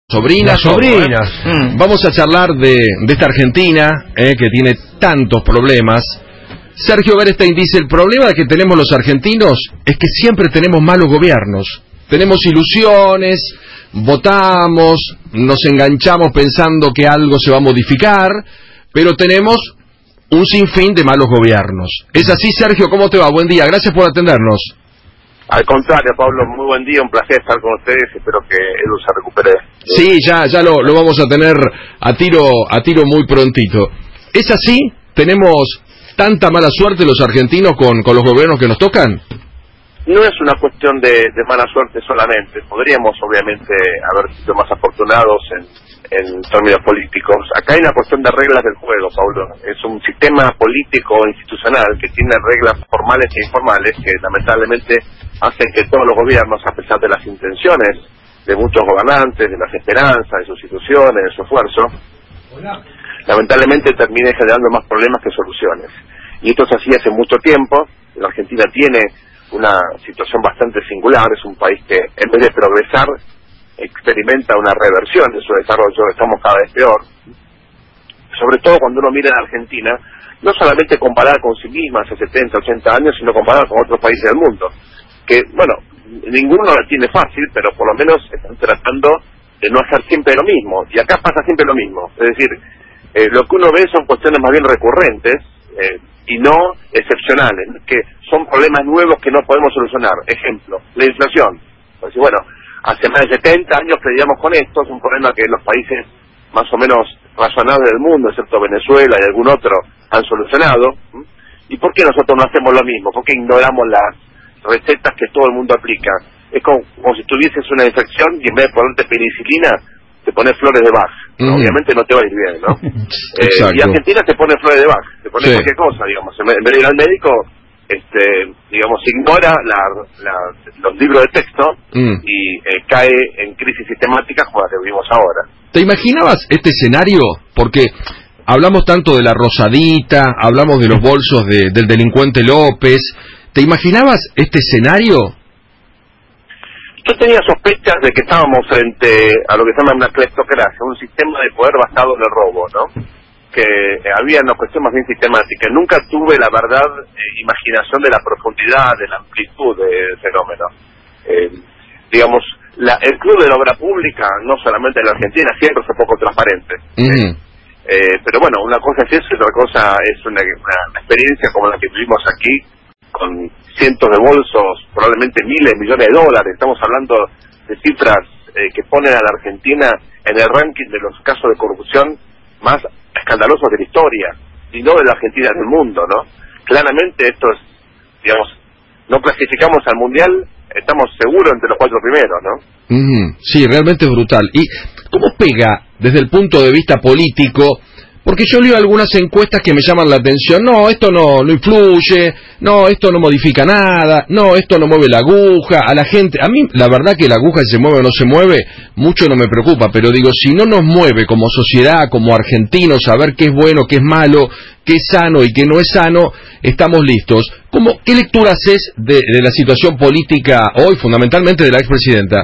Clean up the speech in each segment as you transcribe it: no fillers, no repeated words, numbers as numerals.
Sobrinas, sobrinas. Vamos a charlar de esta Argentina que tiene tantos problemas. Sergio Berestein dice, el problema que tenemos los argentinos es que siempre tenemos malos gobiernos. Tenemos ilusiones, votamos, nos enganchamos pensando que algo se va a modificar, pero tenemos un sinfín de malos gobiernos. ¿Es así, Sergio? ¿Cómo te va? Buen día, gracias por atendernos. Al contrario, Pablo, muy buen día, un placer estar con ustedes, espero que Edu se recupere. Sí, ya lo vamos a tener a tiro muy prontito. ¿Es así? ¿Tenemos tanta mala suerte los argentinos con los gobiernos que nos tocan? No es una cuestión de mala suerte solamente, podríamos obviamente haber sido más afortunados en términos políticos. Acá hay una cuestión de reglas del juego, Pablo. Es un sistema político institucional que tiene reglas formales e informales que lamentablemente hacen que todos los gobiernos, a pesar de las intenciones de muchos gobernantes, de las esperanzas, de sus instituciones, de su esfuerzo, lamentablemente terminen generando más problemas que soluciones. Y esto es así hace mucho tiempo. La Argentina tiene una situación bastante singular, es un país que en vez de progresar experimenta una reversión de su desarrollo, estamos cada vez peor, sobre todo cuando uno mira a Argentina, no solamente comparar con sí misma hace 70, 80 años, sino comparar con otros países del mundo, que, bueno, ninguno la tiene fácil, pero por lo menos están tratando de no hacer siempre lo mismo, y acá pasa siempre lo mismo, es decir, lo que uno ve son cuestiones más bien recurrentes, y no excepcionales, que son problemas nuevos que no podemos solucionar. Ejemplo, la inflación. Pues bueno, hace más de 70 años predíamos con esto, es un problema que los países más o menos razonables del mundo, excepto Venezuela y algún otro, han solucionado. ¿Y por qué nosotros no hacemos lo mismo? ¿Por qué ignoramos las recetas que todo el mundo aplica? Es como si tuvieses una infección y en vez de ponerte penicilina, te pones flores de Bach. Obviamente no te va a ir bien, ¿no? Y Argentina te pone flores de Bach, te pone cualquier cosa, digamos. En vez de ir al médico, digamos, ignora los libros de texto y cae en crisis sistemáticas como la que vivimos ahora. ¿Te imaginabas este escenario? Porque hablamos tanto de la Rosadita, hablamos de los bolsos del delincuente López. ¿Te imaginabas este escenario? Yo tenía sospechas de que estábamos frente a lo que se llama una cleptocracia, un sistema de poder basado en el robo, ¿no? Que había una cuestión más bien sistemática. Nunca tuve, la verdad, imaginación de la profundidad, de la amplitud del fenómeno. Digamos, el club de la obra pública, no solamente en la Argentina, siempre fue poco transparente. Pero bueno, una cosa es eso y otra cosa es una experiencia como la que vivimos aquí, con cientos de bolsos, probablemente miles, millones de dólares. Estamos hablando de cifras que ponen a la Argentina en el ranking de los casos de corrupción más escandalosos de la historia, y no de la Argentina del mundo, ¿no? Claramente esto es, digamos, no clasificamos al Mundial, estamos seguros entre los 4 primeros, ¿no? Sí, realmente es brutal. ¿Y cómo pega desde el punto de vista político? Porque yo leo algunas encuestas que me llaman la atención. No, esto no influye, no, esto no modifica nada, no, esto no mueve la aguja. A la gente, a mí la verdad que la aguja si se mueve o no se mueve, mucho no me preocupa, pero digo, si no nos mueve como sociedad, como argentinos, saber qué es bueno, qué es malo, qué es sano y qué no es sano, estamos listos. ¿Qué lectura haces de la situación política hoy, fundamentalmente de la expresidenta?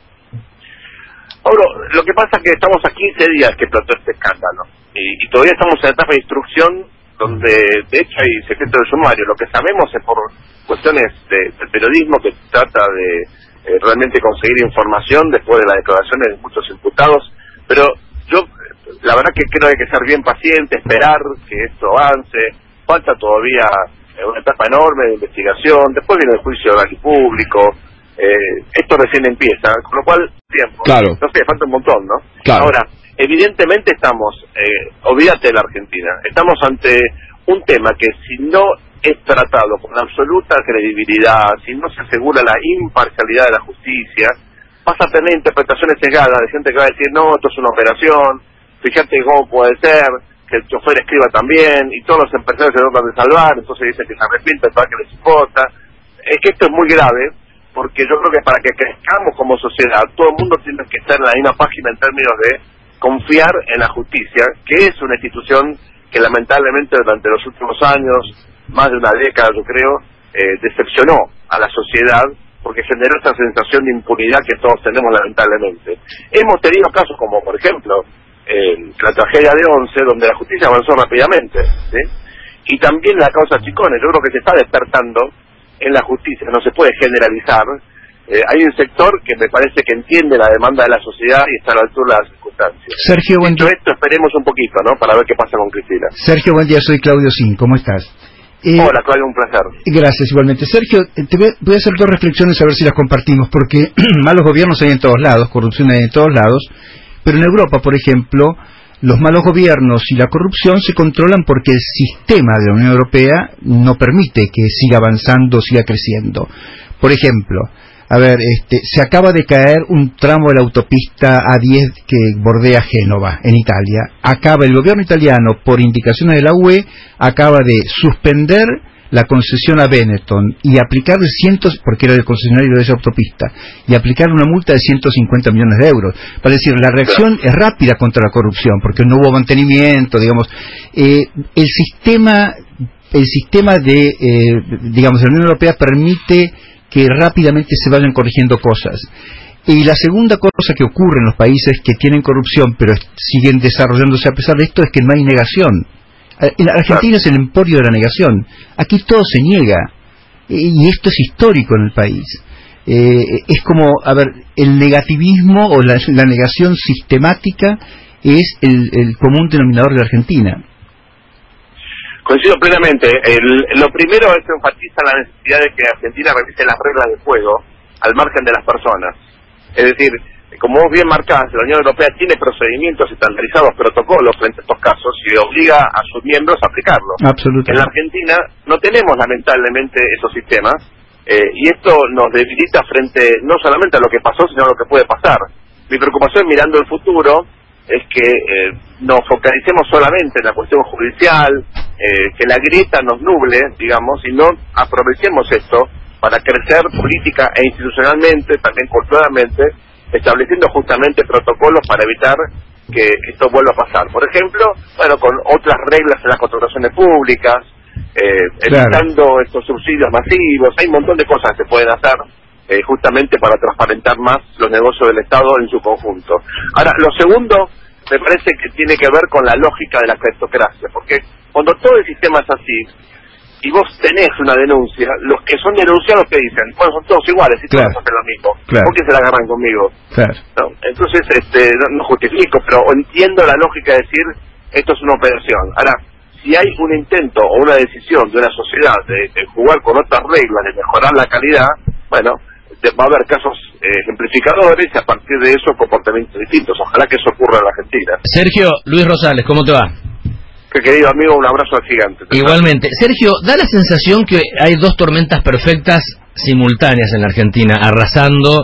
Pablo, lo que pasa es que estamos a 15 días que explotó este escándalo y todavía estamos en la etapa de instrucción donde de hecho hay secreto de sumario. Lo que sabemos es por cuestiones del periodismo que trata de realmente conseguir información después de las declaraciones de muchos imputados, pero yo la verdad que creo que hay que ser bien paciente, esperar que esto avance. Falta todavía una etapa enorme de investigación, después viene el juicio oral y público. Esto recién empieza, con lo cual tiempo. Claro. No sé, falta un montón, ¿no? Claro. Ahora, evidentemente estamos, olvídate de la Argentina, estamos ante un tema que si no es tratado con absoluta credibilidad, si no se asegura la imparcialidad de la justicia, vas a tener interpretaciones cegadas de gente que va a decir, no, esto es una operación, fíjate cómo puede ser, que el chofer escriba también, y todos los empresarios se tratan de salvar, entonces dicen que se arrepienten para que les importa. Es que esto es muy grave, porque yo creo que para que crezcamos como sociedad, todo el mundo tiene que estar en la misma página en términos de confiar en la justicia, que es una institución que lamentablemente durante los últimos años, más de una década yo creo, decepcionó a la sociedad porque generó esa sensación de impunidad que todos tenemos lamentablemente. Hemos tenido casos como, por ejemplo, la tragedia de Once, donde la justicia avanzó rápidamente, ¿sí? Y también la causa Chicones. Yo creo que se está despertando en la justicia, no se puede generalizar. Hay un sector que me parece que entiende la demanda de la sociedad y está a la altura de las circunstancias. Sergio, buen día. Esto esperemos un poquito, ¿no? Para ver qué pasa con Cristina. Sergio, buen día, soy Claudio Sin, ¿cómo estás? Hola, Claudio, un placer. Gracias, igualmente. Sergio, voy a hacer dos reflexiones a ver si las compartimos, porque malos gobiernos hay en todos lados, corrupción hay en todos lados, pero en Europa, por ejemplo, los malos gobiernos y la corrupción se controlan porque el sistema de la Unión Europea no permite que siga avanzando, siga creciendo. Por ejemplo, se acaba de caer un tramo de la autopista A10 que bordea Génova, en Italia. El gobierno italiano, por indicaciones de la UE, acaba de suspender la concesión a Benetton y aplicarle porque era el concesionario de esa autopista, y aplicarle una multa de 150 millones de euros. Para decir, la reacción es rápida contra la corrupción, porque no hubo mantenimiento, digamos. El sistema de la Unión Europea permite que rápidamente se vayan corrigiendo cosas. Y la segunda cosa que ocurre en los países que tienen corrupción, pero siguen desarrollándose a pesar de esto, es que no hay negación. En Argentina es el emporio de la negación. Aquí todo se niega. Y esto es histórico en el país. Es como, el negativismo o la negación sistemática es el común denominador de la Argentina. Coincido plenamente. Lo primero es que enfatiza la necesidad de que Argentina revise las reglas del juego al margen de las personas. Es decir, como vos bien marcás, la Unión Europea tiene procedimientos estandarizados, protocolos frente a estos casos y obliga a sus miembros a aplicarlos. Absolutamente. En la Argentina no tenemos lamentablemente esos sistemas y esto nos debilita frente no solamente a lo que pasó, sino a lo que puede pasar. Mi preocupación mirando el futuro es que nos focalicemos solamente en la cuestión judicial, que la grieta nos nuble, digamos, y no aprovechemos esto para crecer política e institucionalmente, también culturalmente, estableciendo justamente protocolos para evitar que esto vuelva a pasar. Por ejemplo, con otras reglas en las contrataciones públicas, evitando estos subsidios masivos. Hay un montón de cosas que se pueden hacer justamente para transparentar más los negocios del Estado en su conjunto. Ahora, lo segundo me parece que tiene que ver con la lógica de la cleptocracia, porque cuando todo el sistema es así, y vos tenés una denuncia, los que son denunciados te dicen, son todos iguales, y todos hacen lo mismo, ¿por qué se la agarran conmigo? No, entonces, no justifico, pero entiendo la lógica de decir, esto es una operación. Ahora, si hay un intento o una decisión de una sociedad de jugar con otras reglas, de mejorar la calidad, va a haber casos ejemplificadores y a partir de eso comportamientos distintos. Ojalá que eso ocurra en la Argentina. Sergio, Luis Rosales, ¿cómo te va? Querido amigo, un abrazo al gigante. Igualmente. Sergio, da la sensación que hay dos tormentas perfectas simultáneas en la Argentina, arrasando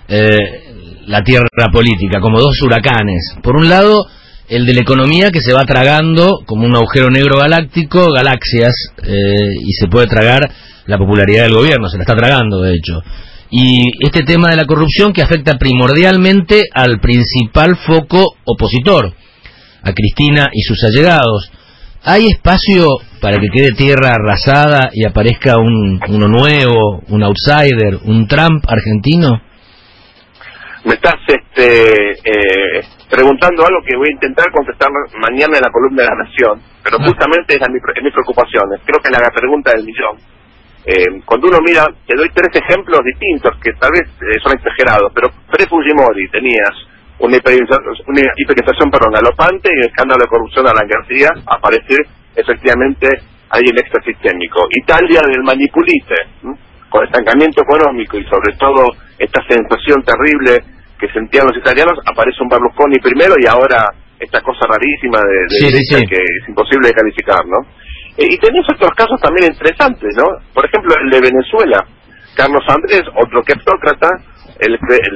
la tierra política, como dos huracanes. Por un lado, el de la economía, que se va tragando como un agujero negro galáctico, galaxias, y se puede tragar la popularidad del gobierno, se la está tragando, de hecho. Y este tema de la corrupción, que afecta primordialmente al principal foco opositor, a Cristina y sus allegados. ¿Hay espacio para que quede tierra arrasada y aparezca uno nuevo, un outsider, un Trump argentino? Me estás preguntando algo que voy a intentar contestar mañana en la columna de La Nación, pero justamente es mi preocupación. Creo que es la pregunta del millón. Cuando uno mira, te doy tres ejemplos distintos que tal vez son exagerados, pero pre-Fujimori tenías una hiperinflación galopante y el escándalo de corrupción de Alan García, aparece efectivamente ahí el extra sistémico. Italia del manipulite, con estancamiento económico y sobre todo esta sensación terrible que sentían los italianos, aparece un Berlusconi primero y ahora esta cosa rarísima de que es imposible de calificar, ¿no? Y tenés otros casos también interesantes, ¿no? Por ejemplo, el de Venezuela, Carlos Andrés, otro kleptócrata, el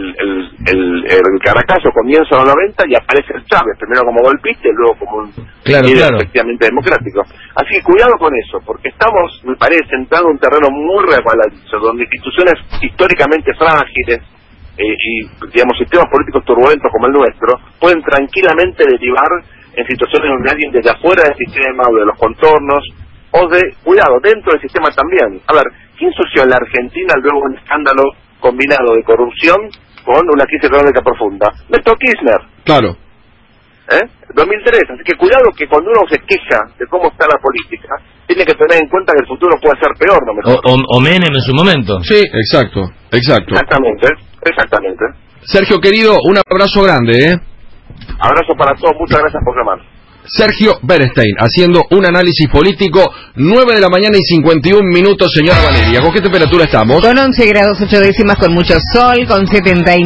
Caracazo comienza en los 90 y aparece el Chávez, primero como golpista y luego como un líder efectivamente democrático. Así que cuidado con eso, porque estamos, me parece, entrando en un terreno muy resbaladizo, donde instituciones históricamente frágiles y, digamos, sistemas políticos turbulentos como el nuestro, pueden tranquilamente derivar en situaciones donde alguien desde afuera del sistema o de los contornos, o de, cuidado, dentro del sistema también. A ver, ¿quién ensució en la Argentina luego un escándalo combinado de corrupción con una crisis económica profunda. Néstor Kirchner. Claro. 2003, así que cuidado que cuando uno se queja de cómo está la política, tiene que tener en cuenta que el futuro puede ser peor, no mejor. O Menem en su momento. Sí, exacto. Exactamente. Sergio, querido, un abrazo grande, Abrazo para todos, muchas gracias por llamar. Sergio Berenstein, haciendo un análisis político, 9 de la mañana y 51 minutos, señora Valeria. ¿Con qué temperatura estamos? Con 11 grados 8 décimas, con mucho sol, con 79.